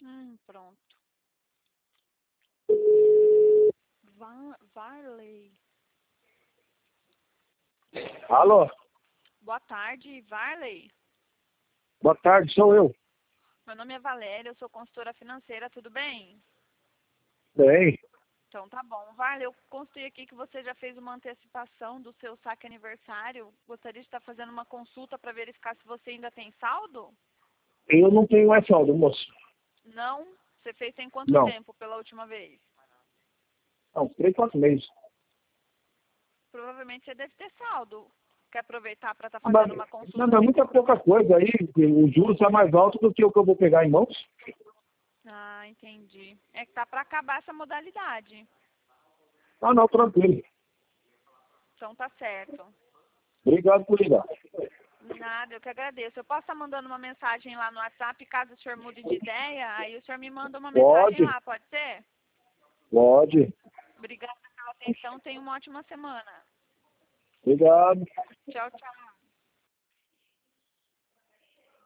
Pronto. Varley. Alô? Boa tarde, Varley. Boa tarde, sou eu. Meu nome é Valéria, eu sou consultora financeira, tudo bem? Bem, Então tá bom. Varley, eu constatei aqui que você já fez uma antecipação do seu saque aniversário. Gostaria de estar fazendo uma consulta para verificar se você ainda tem saldo? eu não tenho mais saldo, moço. Não? Você fez tem quanto Não. tempo pela última vez? Não, 3, 4 meses. Provavelmente você deve ter saldo. Quer aproveitar para estar Mas, fazendo uma consulta? mas é sem muita pouca coisa aí, o juros está mais alto do que o que eu vou pegar em mãos. Ah, entendi. É que tá para acabar essa modalidade. Ah, não, tranquilo. Então tá certo. Obrigado por ligar. Nada, eu que agradeço. Eu posso estar mandando uma mensagem lá no WhatsApp, caso o senhor mude de ideia, aí o senhor me manda uma mensagem Pode, lá, pode ser? pode. Obrigada pela atenção, tenha uma ótima semana. Obrigado. Tchau, tchau.